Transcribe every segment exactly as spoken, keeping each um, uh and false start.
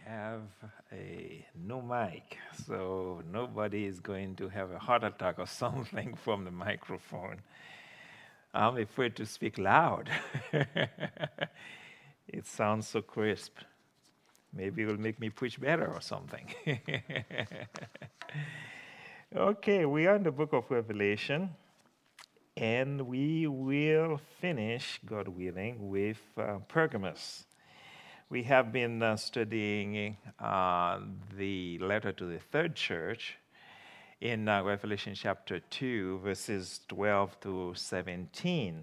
have a new mic, so nobody is going to have a heart attack or something from the microphone. I'm afraid to speak loud. It sounds so crisp. Maybe it will make me preach better or something. Okay, we are in the book of Revelation, and we will finish, God willing, with uh, Pergamos. We have been uh, studying uh, the letter to the third church in uh, Revelation chapter two, verses twelve to seventeen.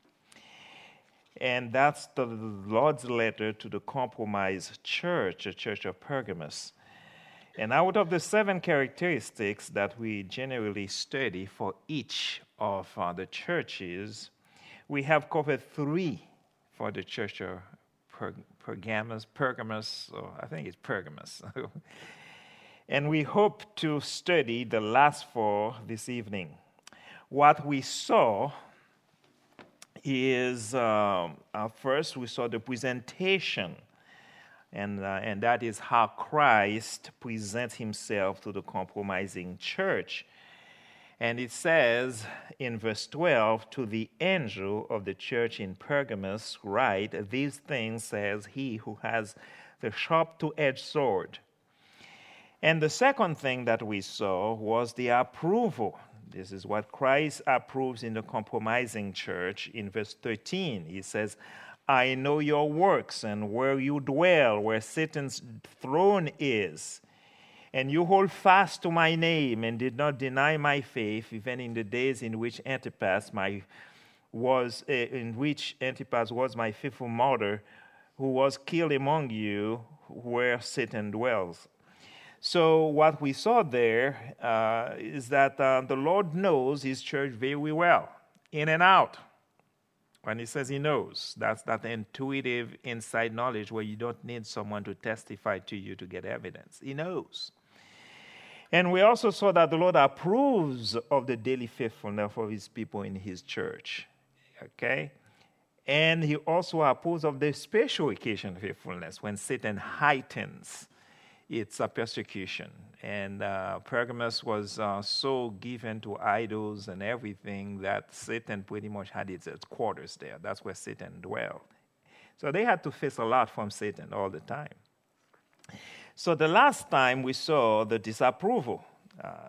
And that's the Lord's letter to the compromised church, the church of Pergamos. And out of the seven characteristics that we generally study for each of uh, the churches, we have covered three for the church of per- Pergamos, Pergamos, or I think it's Pergamos. And we hope to study the last four this evening. What we saw is, um, uh, first we saw the presentation. And, uh, and that is how Christ presents himself to the compromising church. And it says in verse twelve, to the angel of the church in Pergamos, write, these things says he who has the sharp two-edged sword. And the second thing that we saw was the approval. This is what Christ approves in the compromising church in verse thirteen. He says, I know your works and where you dwell, where Satan's throne is. And you hold fast to my name and did not deny my faith, even in the days in which Antipas my was uh, in which Antipas was my faithful martyr, who was killed among you, where Satan dwells. So what we saw there uh, is that uh, the Lord knows his church very well, in and out. When he says he knows, that's that intuitive inside knowledge where you don't need someone to testify to you to get evidence. He knows. And we also saw that the Lord approves of the daily faithfulness of his people in his church. Okay? And he also approves of the special occasion faithfulness when Satan heightens its uh, persecution. And uh, Pergamos was uh, so given to idols and everything that Satan pretty much had its, its quarters there. That's where Satan dwelled. So they had to face a lot from Satan all the time. So the last time we saw the disapproval uh,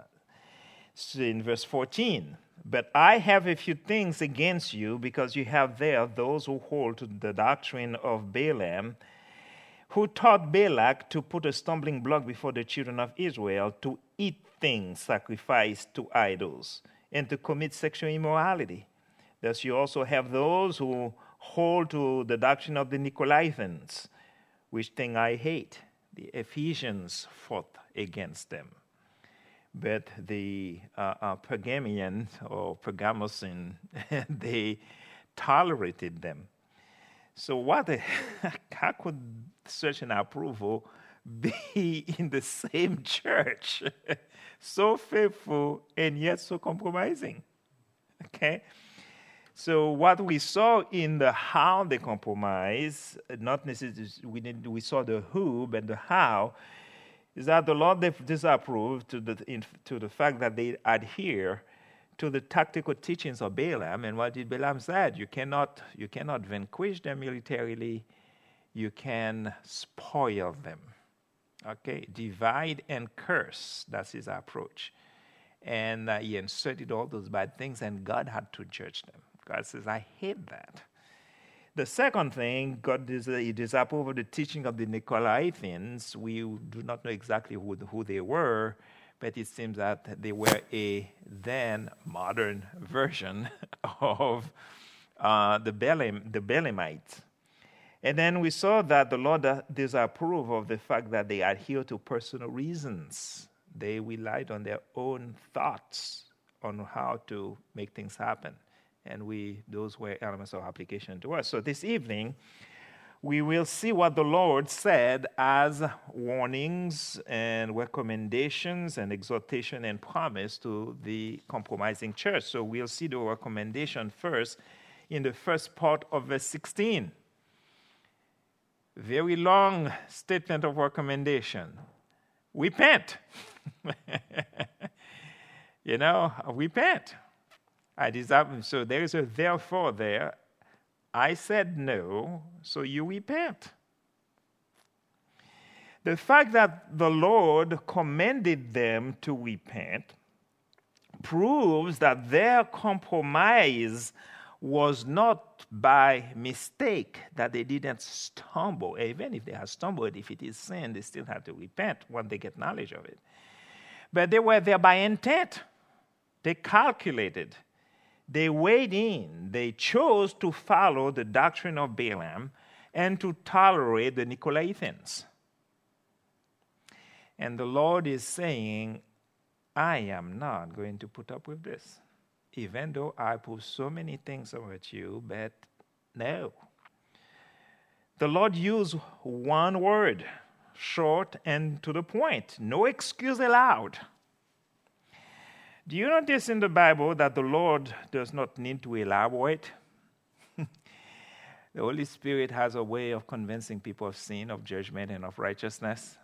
in verse fourteen. But I have a few things against you, because you have there those who hold to the doctrine of Balaam, who taught Balak to put a stumbling block before the children of Israel, to eat things sacrificed to idols, and to commit sexual immorality. Thus you also have those who hold to the doctrine of the Nicolaitans, which thing I hate. The Ephesians fought against them. But the uh, uh, Pergamians, or Pergamosians, they tolerated them. So what? A, how could such an approval be in the same church, so faithful and yet so compromising? Okay. So what we saw in the how they compromise, not necessarily we didn't, we saw the who, but the how, is that the Lord disapproved to the in, to the fact that they adhere to the tactical teachings of Balaam. And what did Balaam said? You cannot, you cannot vanquish them militarily. You can spoil them. Okay? Divide and curse. That's his approach. And uh, he inserted all those bad things, and God had to judge them. God says, I hate that. The second thing, God is, he disapproved of the teaching of the Nicolaitans. We do not know exactly who, who they were, but it seems that they were a then modern version of uh, the Balaam, the Balaamites. And then we saw that the Lord disapproved of the fact that they adhere to personal reasons. They relied on their own thoughts on how to make things happen. And we, those were elements of application to us. So this evening, we will see what the Lord said as warnings and recommendations and exhortation and promise to the compromising church. So we'll see the recommendation first in the first part of verse sixteen. very long statement of recommendation. Repent. You know, repent. I deserve, so there is a therefore there. I said no, so you repent. The fact that the Lord commanded them to repent proves that their compromise was not by mistake, that they didn't stumble. Even if they had stumbled, if it is sin, they still have to repent when they get knowledge of it. But they were there by intent. They calculated. They weighed in. They chose to follow the doctrine of Balaam and to tolerate the Nicolaitans. And the Lord is saying, I am not going to put up with this. Even though I put so many things about you, but no. The Lord used one word, short and to the point. No excuse allowed. Do you notice in the Bible that the Lord does not need to elaborate? The Holy Spirit has a way of convincing people of sin, of judgment, and of righteousness.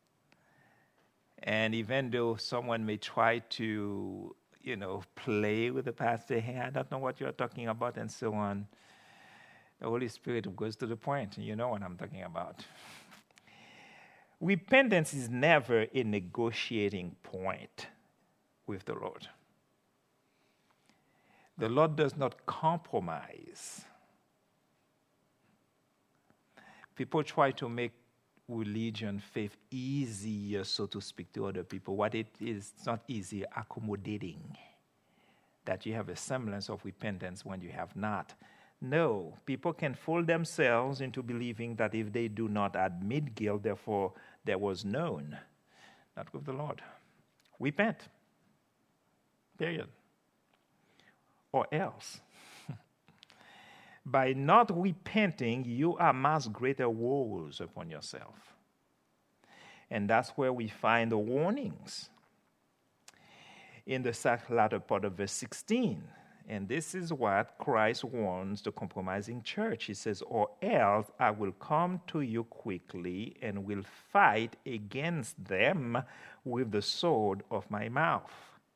And even though someone may try to, you know, play with the pastor, hey, I don't know what you're talking about, and so on, the Holy Spirit goes to the point, and you know what I'm talking about. Repentance is never a negotiating point with the Lord. The Lord does not compromise. People try to make religion, faith easier, so to speak, to other people. What it is, it's not easy, accommodating. That you have a semblance of repentance when you have not. No, people can fool themselves into believing that if they do not admit guilt, therefore there was known. Not with the Lord. Repent. Period. Or else. By not repenting, you amass greater woes upon yourself. And that's where we find the warnings in the latter part of verse sixteen. And this is what Christ warns the compromising church. He says, or else I will come to you quickly and will fight against them with the sword of my mouth.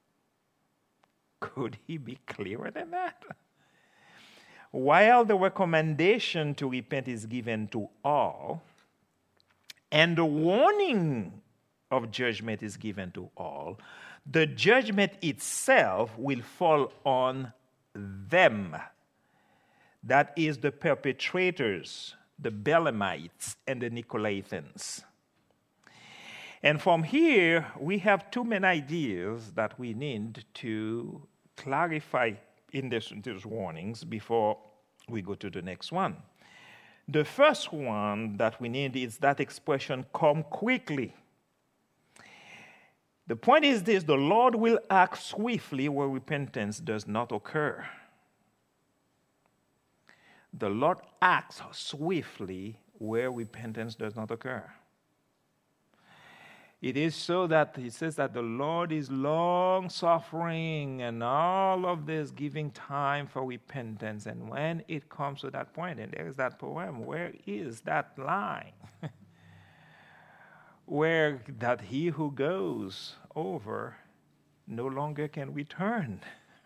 Could he be clearer than that? While the recommendation to repent is given to all, and the warning of judgment is given to all, the judgment itself will fall on them. That is the perpetrators, the Balaamites, and the Nicolaitans. And from here, we have two main ideas that we need to clarify in this, these warnings before we go to the next one. The first one that we need is that expression, come quickly. The point is this, the Lord will act swiftly where repentance does not occur. The Lord acts swiftly where repentance does not occur. It is so that he says that the Lord is long-suffering and all of this, giving time for repentance. And when it comes to that point, and there is that poem, where is that line? Where that he who goes over no longer can return.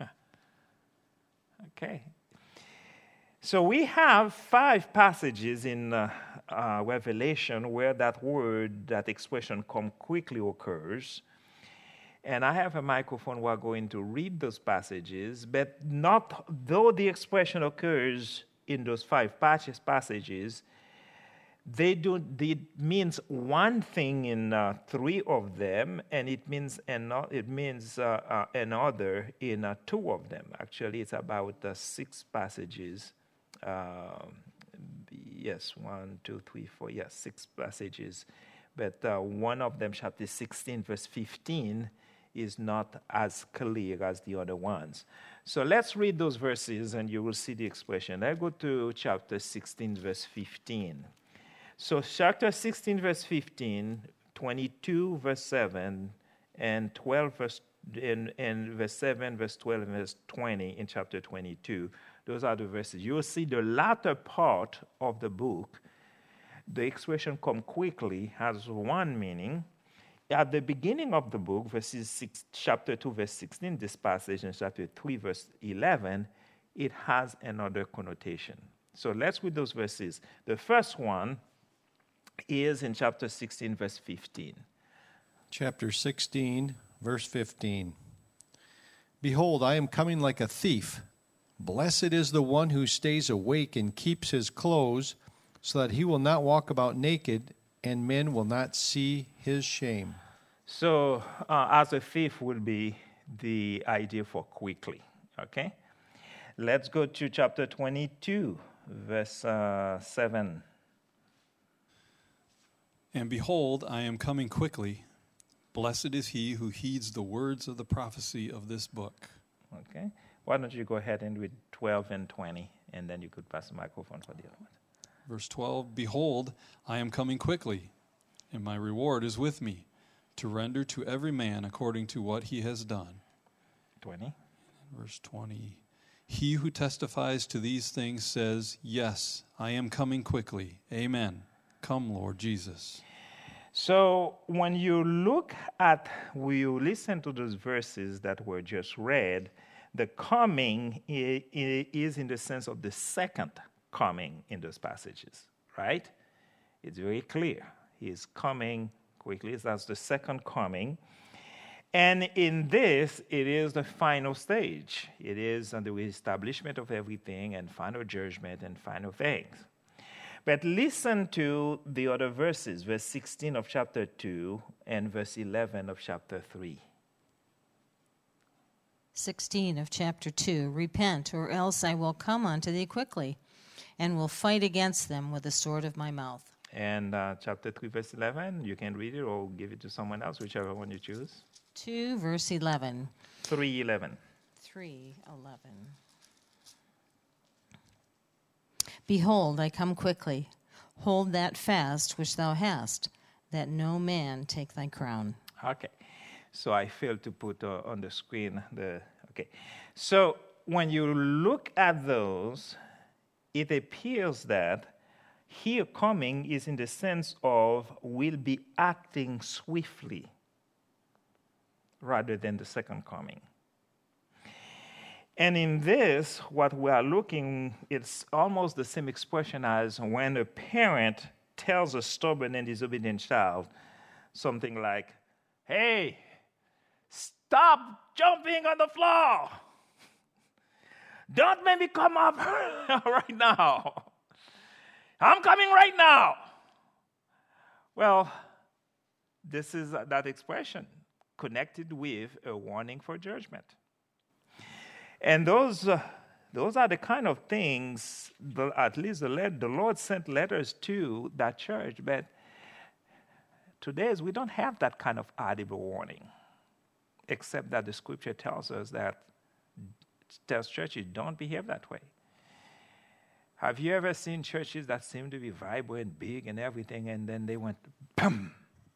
Okay. So we have five passages in uh, uh, Revelation where that word, that expression, come quickly occurs. And I have a microphone, we're going to read those passages, but not, though the expression occurs in those five passages, they do, it means one thing in uh, three of them, and it means another, it means uh, uh, another in uh, two of them. Actually, it's about uh, six passages. Uh, yes, one, two, three, four, yes, six passages. But uh, one of them, chapter sixteen, verse fifteen, is not as clear as the other ones. So let's read those verses, and you will see the expression. Let's go to chapter sixteen, verse fifteen. So chapter sixteen, verse fifteen, twenty-two, verse seven, and twelve, verse, and, and verse seven, verse twelve, and verse twenty in chapter twenty-two. Those are the verses. You will see the latter part of the book The expression come quickly has one meaning. At the beginning of the book, verses six, chapter two, verse sixteen, this passage, and chapter three, verse eleven, it has another connotation. So let's read those verses. The first one is in chapter sixteen, verse fifteen. Chapter sixteen, verse fifteen. Behold, I am coming like a thief. Blessed is the one who stays awake and keeps his clothes, so that he will not walk about naked, and men will not see his shame. So, uh, as a thief would be the idea for quickly, okay? Let's go to chapter twenty-two, verse uh, seven. And behold, I am coming quickly. Blessed is he who heeds the words of the prophecy of this book. Okay. Why don't you go ahead and read twelve and twenty, and then you could pass the microphone for the other one. Verse twelve, behold, I am coming quickly, and my reward is with me, to render to every man according to what he has done. twenty. Verse twenty, he who testifies to these things says, yes, I am coming quickly. Amen. Come, Lord Jesus. So when you look at, when you listen to those verses that were just read, the coming is in the sense of the second coming in those passages, right? It's very clear. He is coming quickly. That's the second coming. And in this, it is the final stage. It is the reestablishment of everything and final judgment and final things. But listen to the other verses, verse sixteen of chapter two and verse eleven of chapter three. sixteen of chapter two, repent, or else I will come unto thee quickly, and will fight against them with the sword of my mouth. And uh, chapter three, verse eleven, you can read it or give it to someone else, whichever one you choose. two, verse eleven. three eleven. three eleven. Behold, I come quickly. Hold that fast which thou hast, that no man take thy crown. Okay. So I failed to put uh, on the screen the, okay. So when you look at those, it appears that here coming is in the sense of will be acting swiftly rather than the second coming. And in this, what we are looking, it's almost the same expression as when a parent tells a stubborn and disobedient child something like, hey, stop jumping on the floor. Don't make me come up right now. I'm coming right now. Well, this is that expression connected with a warning for judgment. And those, uh, those are the kind of things, the, at least the, let, the Lord sent letters to that church, but today we don't have that kind of audible warning, except that the scripture tells us that, tells churches don't behave that way. Have you ever seen churches that seem to be vibrant, big, and everything, and then they went, boom?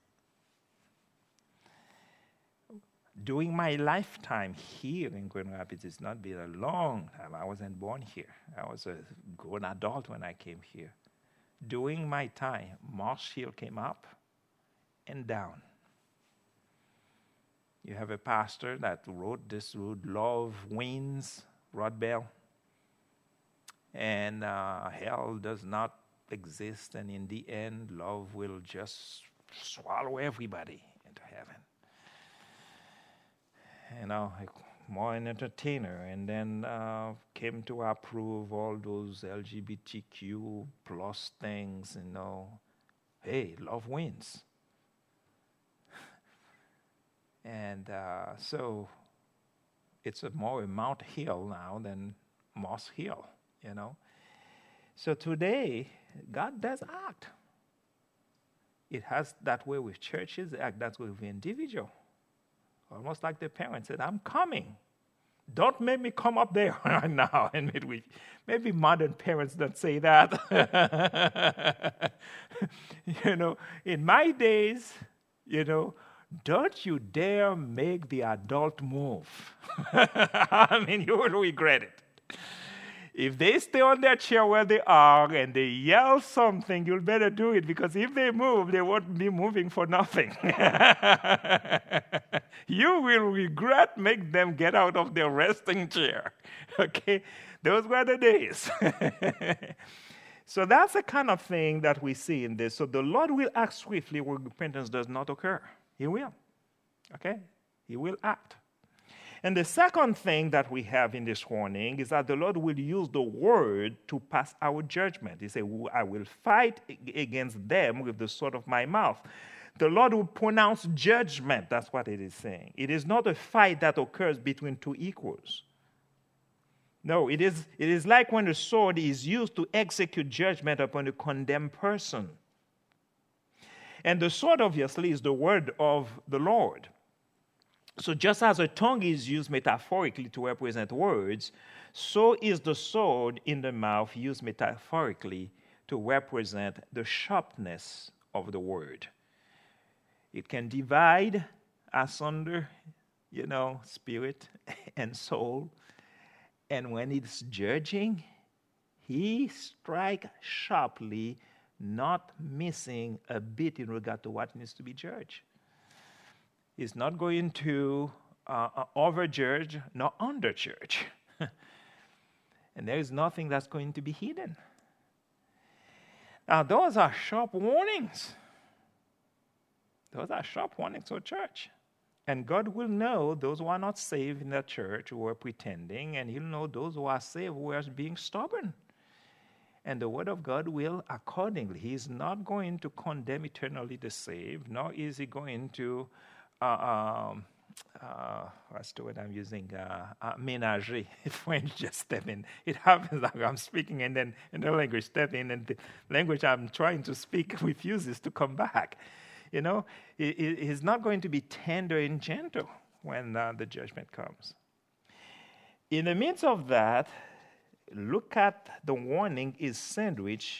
During my lifetime here in Grand Rapids, it's not been a long time. I wasn't born here. I was a grown adult when I came here. During my time, Marsh Hill came up and down. You have a pastor that wrote this, wrote Love Wins, Rod Bell. And uh, hell does not exist, and in the end, love will just swallow everybody into heaven. You know, more an entertainer, and then uh, came to approve all those L G B T Q plus things, you know. Hey, love wins. And uh, so it's a more a Mount Hill now than Moss Hill, you know. So today, God does act. It has that way with churches, act that way with individuals. Almost like the parents said, I'm coming. Don't make me come up there right now and meet with you. Maybe modern parents don't say that. You know, in my days, you know, don't you dare make the adult move. I mean, you will regret it. If they stay on their chair where they are and they yell something, you'll better do it, because if they move, they won't be moving for nothing. You will regret making them get out of their resting chair. Okay? Those were the days. So that's the kind of thing that we see in this. So the Lord will act swiftly where repentance does not occur. He will. Okay? He will act. And the second thing that we have in this warning is that the Lord will use the word to pass our judgment. He said, I will fight against them with the sword of my mouth. The Lord will pronounce judgment. That's what it is saying. It is not a fight that occurs between two equals. No, it is, it is like when the sword is used to execute judgment upon a condemned person. And the sword, obviously, is the word of the Lord. So just as a tongue is used metaphorically to represent words, so is the sword in the mouth used metaphorically to represent the sharpness of the word. It can divide asunder, you know, spirit and soul. And when it's judging, he strikes sharply, not missing a bit in regard to what needs to be judged. He's not going to uh, overjudge nor underjudge. And there is nothing that's going to be hidden. Now, those are sharp warnings. Those are sharp warnings to a church. And God will know those who are not saved in that church who are pretending, and he'll know those who are saved who are being stubborn. And the word of God will accordingly. He's not going to condemn eternally the saved, nor is he going to, uh, um, uh, what's the word I'm using, uh, uh, ménager. French just step in. It happens like I'm speaking and then another language step in, and the language I'm trying to speak refuses to come back. You know, he's not going to be tender and gentle when uh, the judgment comes. In the midst of that, look at the warning is sandwiched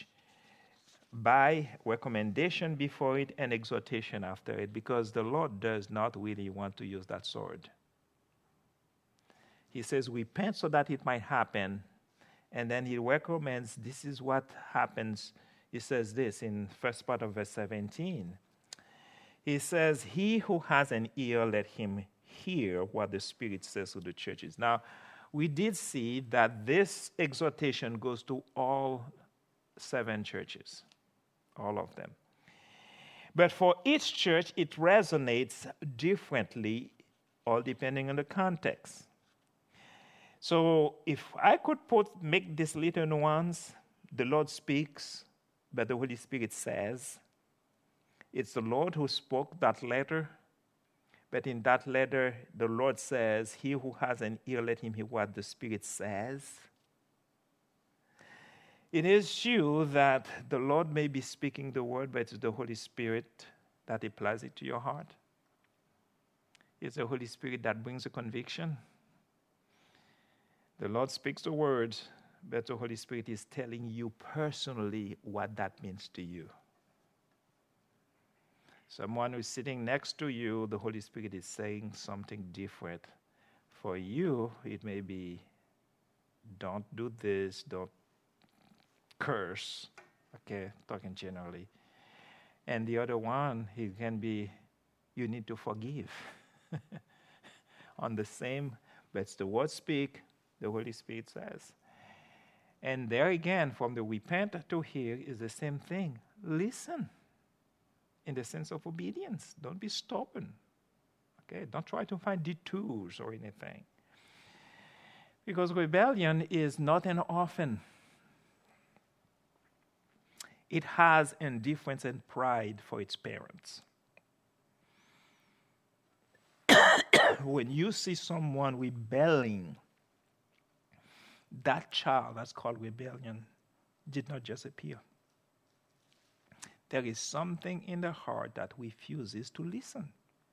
by recommendation before it and exhortation after it, because the Lord does not really want to use that sword. He says, repent so that it might happen, and then he recommends this is what happens. He says this in first part of verse seventeen. He says, he who has an ear, let him hear what the Spirit says to the churches. Now, we did see that this exhortation goes to all seven churches, all of them. But for each church, it resonates differently, all depending on the context. So if I could put, make this little nuance, the Lord speaks, but the Holy Spirit says. It's the Lord who spoke that letter, but in that letter, the Lord says, he who has an ear, let him hear what the Spirit says. It is true that the Lord may be speaking the word, but it's the Holy Spirit that applies it to your heart. It's the Holy Spirit that brings a conviction. The Lord speaks the words, but the Holy Spirit is telling you personally what that means to you. Someone who's sitting next to you, the Holy Spirit is saying something different. For you, it may be, don't do this, don't curse, okay, talking generally. And the other one, it can be, you need to forgive. On the same, but it's the word speak, the Holy Spirit says. And there again, from the repent to hear is the same thing. Listen. In the sense of obedience. Don't be stubborn. Okay? Don't try to find detours or anything. Because rebellion is not an orphan. It has indifference and pride for its parents. When you see someone rebelling, that child, that's called rebellion, did not just appear. There is something in the heart that refuses to listen.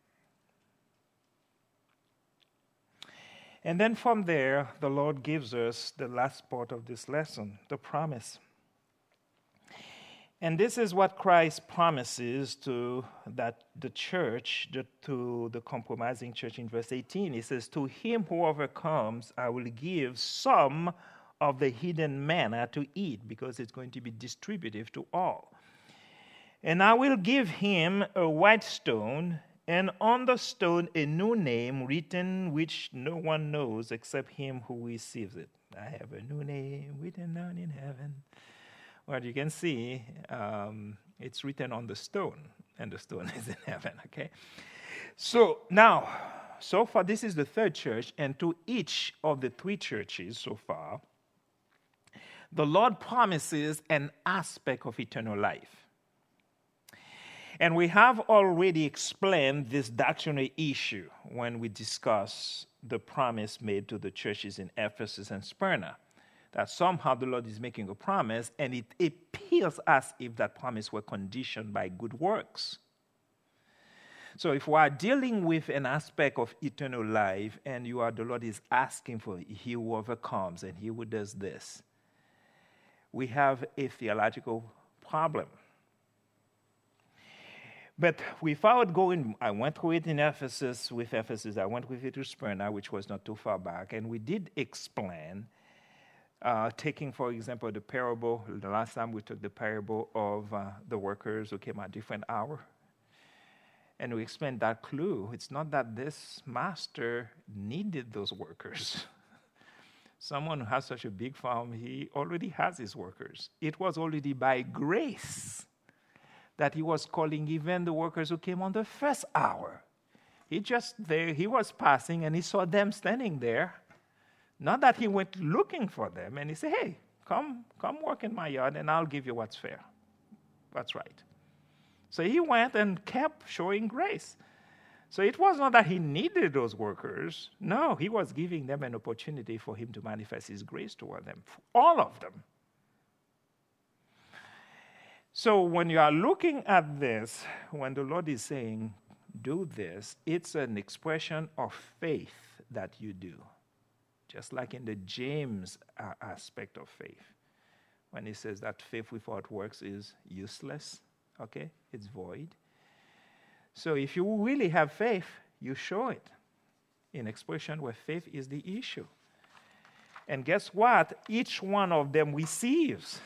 And then from there, the Lord gives us the last part of this lesson, the promise. And this is what Christ promises to that the church, the, to the compromising church in verse eighteen. He says, to him who overcomes, I will give some of the hidden manna to eat, because it's going to be distributive to all. And I will give him a white stone, and on the stone a new name written which no one knows except him who receives it. I have a new name written down in heaven. Well, you can see um, it's written on the stone, and the stone is in heaven, okay? So now, so far, this is the third church, and to each of the three churches so far, the Lord promises an aspect of eternal life. And we have already explained this doctrinal issue when we discuss the promise made to the churches in Ephesus and Smyrna, that somehow the Lord is making a promise, and it appears as if that promise were conditioned by good works. So if we are dealing with an aspect of eternal life, and you are, the Lord is asking for he who overcomes and he who does this, we have a theological problem. But without going, I went through it in Ephesus, with Ephesus, I went with it to Smyrna, which was not too far back, and we did explain, uh, taking, for example, the parable, the last time we took the parable of uh, the workers who came at different hours. And we explained that clue. It's not that this master needed those workers. Someone who has such a big farm, he already has his workers. It was already by grace that he was calling even the workers who came on the first hour. He just there, he was passing and he saw them standing there. Not that he went looking for them, and he said, hey, come, come work in my yard and I'll give you what's fair. That's right. So he went and kept showing grace. So it was not that he needed those workers. No, he was giving them an opportunity for him to manifest his grace toward them, all of them. So when you are looking at this, when the Lord is saying, do this, it's an expression of faith that you do. Just like in the James uh, aspect of faith. When he says that faith without works is useless. Okay, it's void. So if you really have faith, you show it in expression where faith is the issue. And guess what? Each one of them receives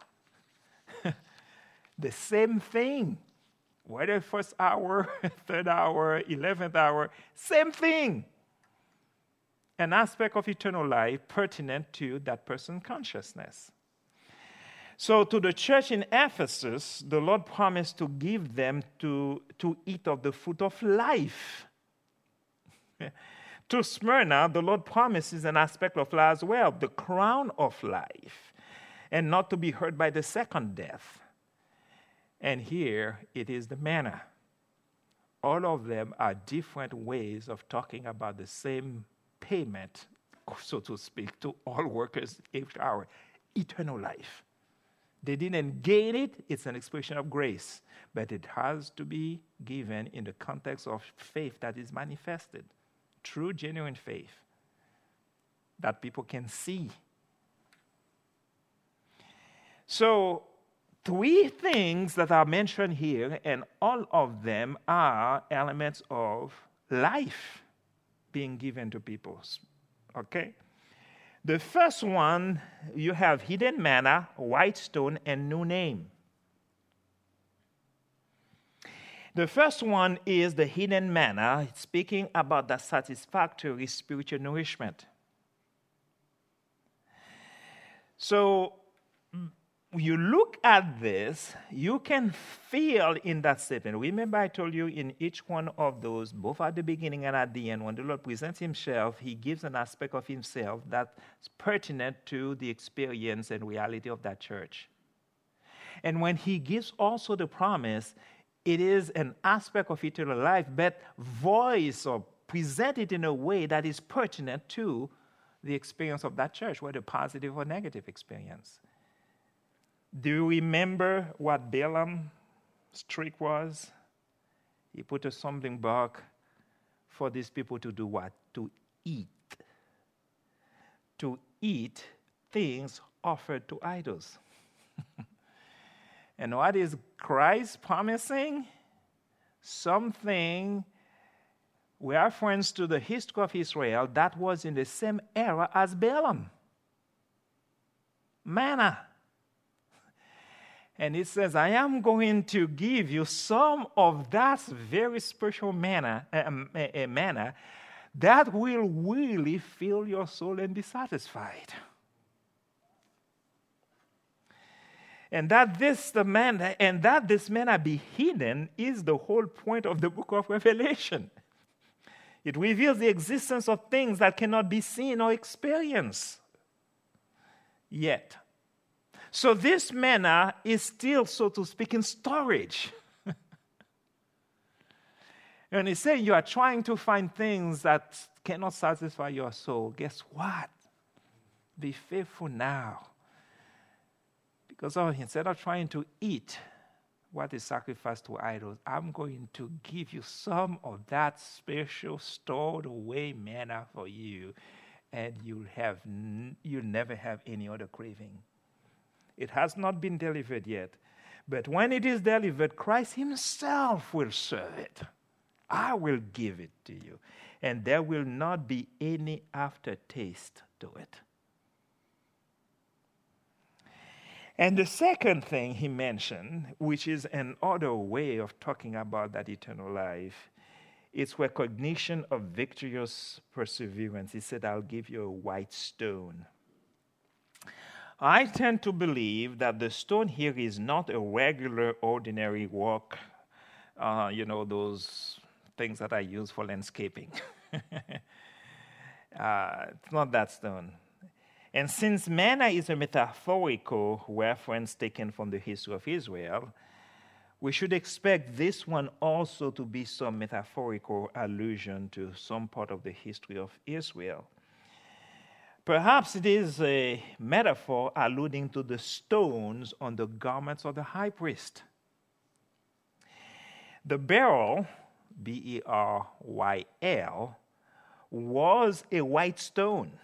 the same thing. Whether first hour, third hour, eleventh hour, same thing. An aspect of eternal life pertinent to that person's consciousness. So to the church in Ephesus, the Lord promised to give them to, to eat of the fruit of life. To Smyrna, the Lord promises an aspect of life as well, the crown of life, and not to be hurt by the second death. And here it is the manna. All of them are different ways of talking about the same payment, so to speak, to all workers each hour, eternal life. They didn't gain it, it's an expression of grace, but it has to be given in the context of faith that is manifested, true, genuine faith that people can see. So, three things that are mentioned here, and all of them are elements of life being given to people. Okay? The first one, you have hidden manna, white stone, and new name. The first one is the hidden manna, speaking about the satisfactory spiritual nourishment. So, you look at this, you can feel in that statement. Remember, I told you in each one of those, both at the beginning and at the end, when the Lord presents himself, he gives an aspect of himself that's pertinent to the experience and reality of that church. And when he gives also the promise, it is an aspect of eternal life, but voiced or presented in a way that is pertinent to the experience of that church, whether positive or negative experience. Do you remember what Balaam's trick was? He put a stumbling block for these people to do what? To eat. To eat things offered to idols. And what is Christ promising? Something, we are friends to the history of Israel that was in the same era as Balaam. manna. And it says, I am going to give you some of that very special manna, uh, uh, manna that will really fill your soul and be satisfied. And that this the manna, and that this manna be hidden is the whole point of the book of Revelation. It reveals the existence of things that cannot be seen or experienced yet. So this manna is still, so to speak, in storage. And he said, you are trying to find things that cannot satisfy your soul. Guess what? Be faithful now. Because oh, instead of trying to eat what is sacrificed to idols, I'm going to give you some of that special stored away manna for you, and you'll have n- you'll never have any other craving. It has not been delivered yet, but when it is delivered, Christ himself will serve it. I will give it to you, and there will not be any aftertaste to it. And the second thing he mentioned, which is another way of talking about that eternal life, is recognition of victorious perseverance. He said, I'll give you a white stone. I tend to believe that the stone here is not a regular, ordinary rock, uh, you know, those things that I use for landscaping. uh, it's not that stone. And since manna is a metaphorical reference taken from the history of Israel, we should expect this one also to be some metaphorical allusion to some part of the history of Israel. Perhaps it is a metaphor alluding to the stones on the garments of the high priest. The beryl, B E R Y L, was a white stone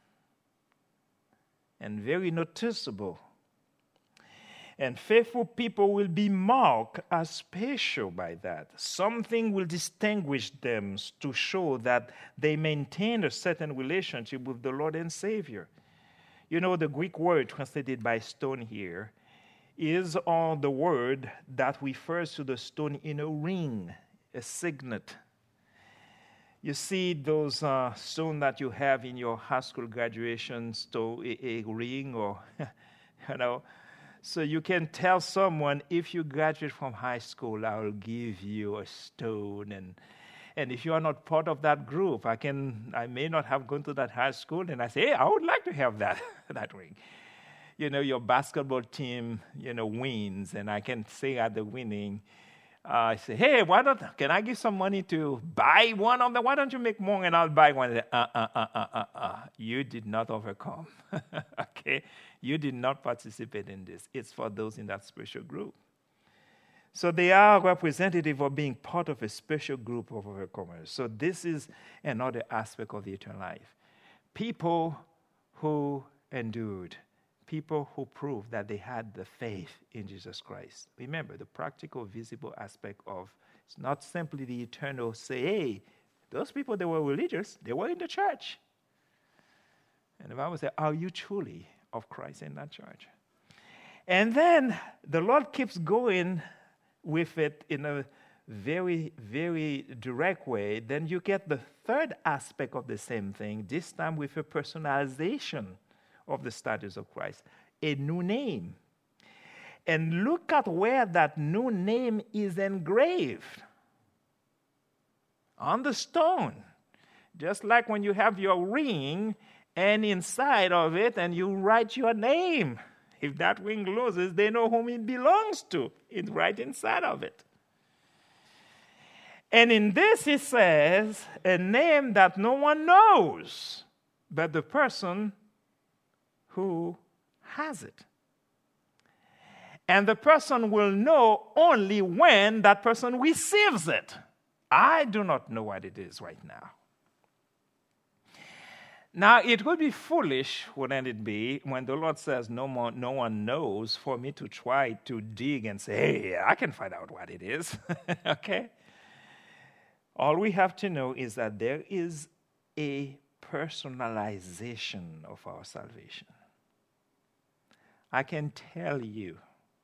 and very noticeable. And faithful people will be marked as special by that. Something will distinguish them to show that they maintain a certain relationship with the Lord and Savior. You know, the Greek word translated by stone here is on the word that refers to the stone in a ring, a signet. You see those uh, stones that you have in your high school graduation, so a, a ring, or, you know, so you can tell someone, if you graduate from high school, I will give you a stone. And and if you are not part of that group, I can I may not have gone to that high school, and I say, hey, I would like to have that that ring. You know, your basketball team, you know, wins, and I can say at the winning, uh, I say, hey, why don't can I give some money to buy one of them? Why don't you make more and I'll buy one? Uh, uh, uh, uh, uh, uh. You did not overcome. Okay? You did not participate in this. It's for those in that special group. So they are representative of being part of a special group of overcomers. So this is another aspect of the eternal life. People who endured. People who proved that they had the faith in Jesus Christ. Remember, the practical, visible aspect of it's not simply the eternal say, hey, those people, they were religious, they were in the church. And the Bible says, are you truly of Christ in that church? And then the Lord keeps going with it in a very, very direct way. Then you get the third aspect of the same thing, this time with a personalization of the status of Christ, a new name. And look at where that new name is engraved. On the stone. Just like when you have your ring, and inside of it, and you write your name. If that ring loses, they know whom it belongs to. It's right inside of it. And in this, it says, a name that no one knows but the person who has it. And the person will know only when that person receives it. I do not know what it is right now. Now, it would be foolish, wouldn't it be, when the Lord says no more, no one knows, for me to try to dig and say, hey, I can find out what it is. Okay? All we have to know is that there is a personalization of our salvation. I can tell you,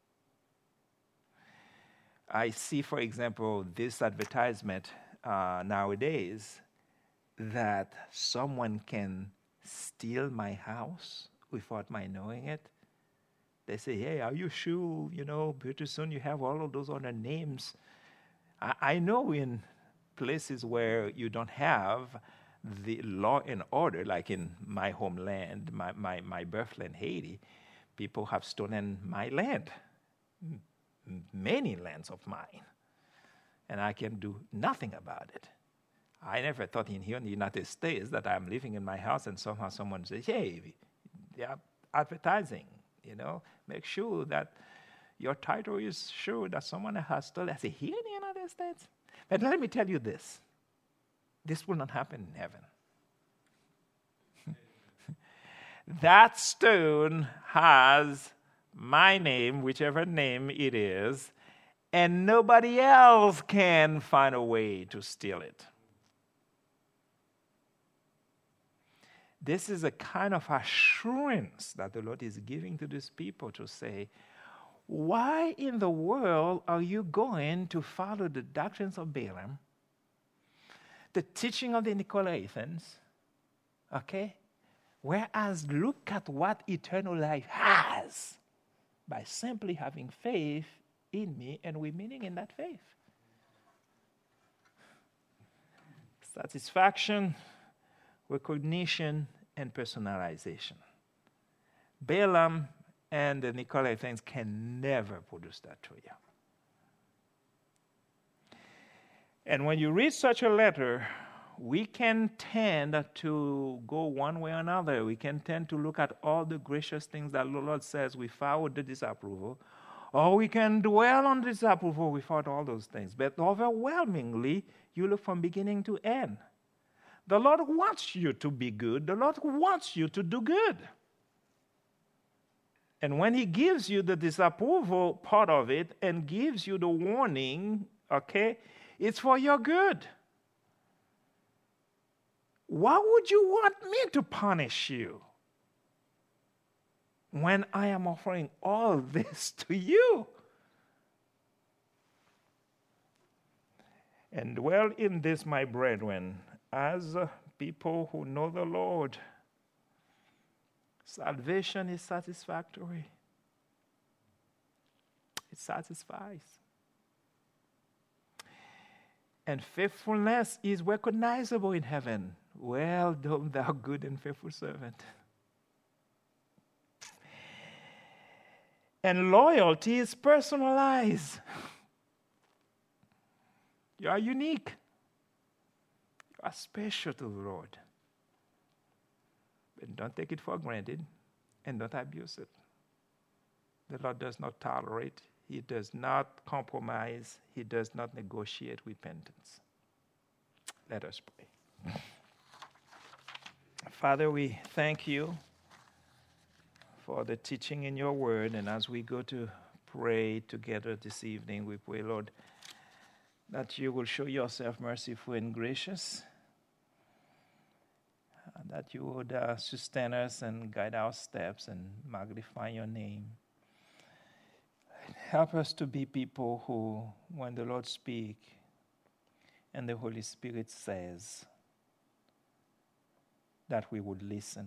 I see, for example, this advertisement uh, nowadays that someone can steal my house without my knowing it. They say, hey, are you sure, you know, pretty soon you have all of those other names. I, I know in places where you don't have the law and order, like in my homeland, my, my, my birthland, Haiti, people have stolen my land, m- many lands of mine, and I can do nothing about it. I never thought in here in the United States that I'm living in my house and somehow someone says, hey, they are advertising, you know, make sure that your title is sure that someone has stolen. I say, here in the United States? But let me tell you this. This will not happen in heaven. That stone has my name, whichever name it is, and nobody else can find a way to steal it. This is a kind of assurance that the Lord is giving to these people to say, why in the world are you going to follow the doctrines of Balaam, the teaching of the Nicolaitans, okay? Whereas look at what eternal life has by simply having faith in me and remaining in that faith. Satisfaction, recognition, and personalization. Balaam and the Nicolaitans can never produce that to you. And when you read such a letter, we can tend to go one way or another. We can tend to look at all the gracious things that the Lord says without the disapproval, or we can dwell on disapproval without all those things. But overwhelmingly, you look from beginning to end. The Lord wants you to be good. The Lord wants you to do good. And when He gives you the disapproval part of it and gives you the warning, okay, it's for your good. Why would you want me to punish you when I am offering all this to you? And dwell in this, my brethren, as people who know the Lord. Salvation is satisfactory. It satisfies. And faithfulness is recognizable in heaven. Well done, thou good and faithful servant. And loyalty is personalized. You are unique. You are special to the Lord. But don't take it for granted and don't abuse it. The Lord does not tolerate. He does not compromise. He does not negotiate repentance. Let us pray. Father, we thank you for the teaching in your word. And as we go to pray together this evening, we pray, Lord, that you will show yourself merciful and gracious, that you would uh, sustain us and guide our steps and magnify your name. Help us to be people who, when the Lord speaks and the Holy Spirit says, that we would listen.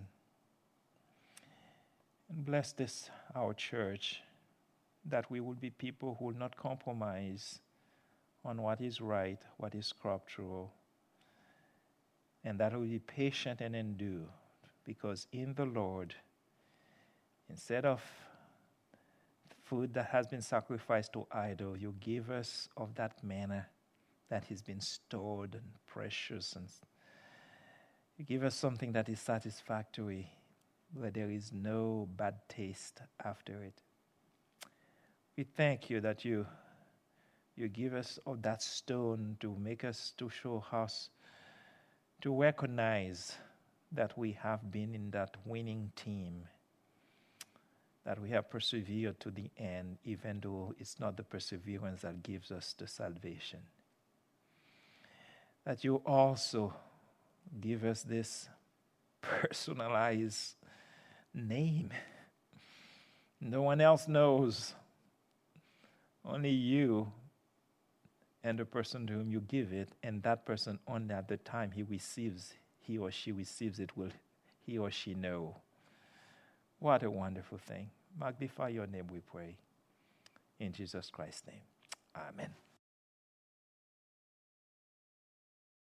And bless this, our church, that we would be people who will not compromise on what is right, what is scriptural, and that we will be patient and endure, because in the Lord, instead of food that has been sacrificed to idol, you give us of that manna that has been stored and precious, and you give us something that is satisfactory, where there is no bad taste after it. We thank you that you you give us of that stone to make us, to show us, to recognize that we have been in that winning team, that we have persevered to the end, even though it's not the perseverance that gives us the salvation. That you also give us this personalized name No one else knows. Only you and the person to whom you give it, and that person only at the time he receives, he or she receives it, will he or she know. What a wonderful thing. Magnify your name, we pray. In Jesus Christ's name. Amen.